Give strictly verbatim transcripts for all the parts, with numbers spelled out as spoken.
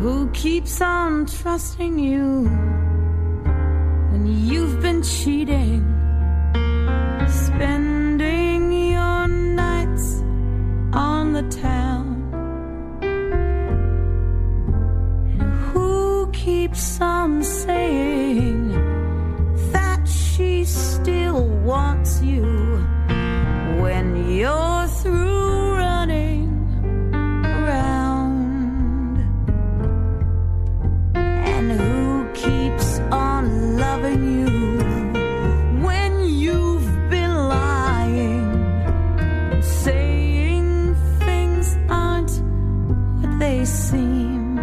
who keeps on trusting you when you've been cheating, spending your nights on the town? And who keeps on saying that she still wants you when you're through running around? And who keeps on loving you when you've been lying and saying things aren't what they seem?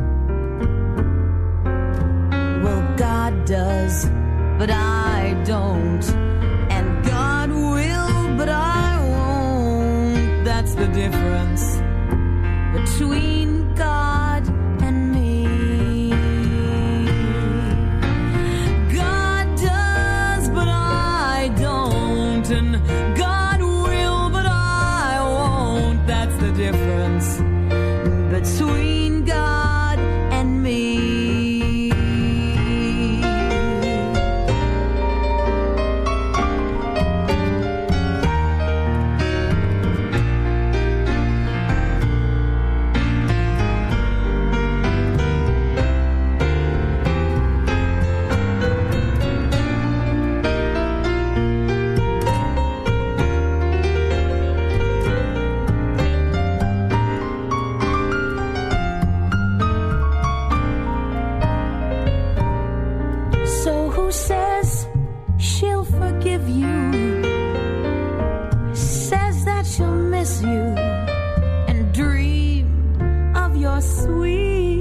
Well, God does, but I don't. And God will, but I won't. That's the difference between God and me. God does, but I don't. And God will, but I won't. That's the difference between God and me. So who says she'll forgive you? Says that she'll miss you and dream of your sweet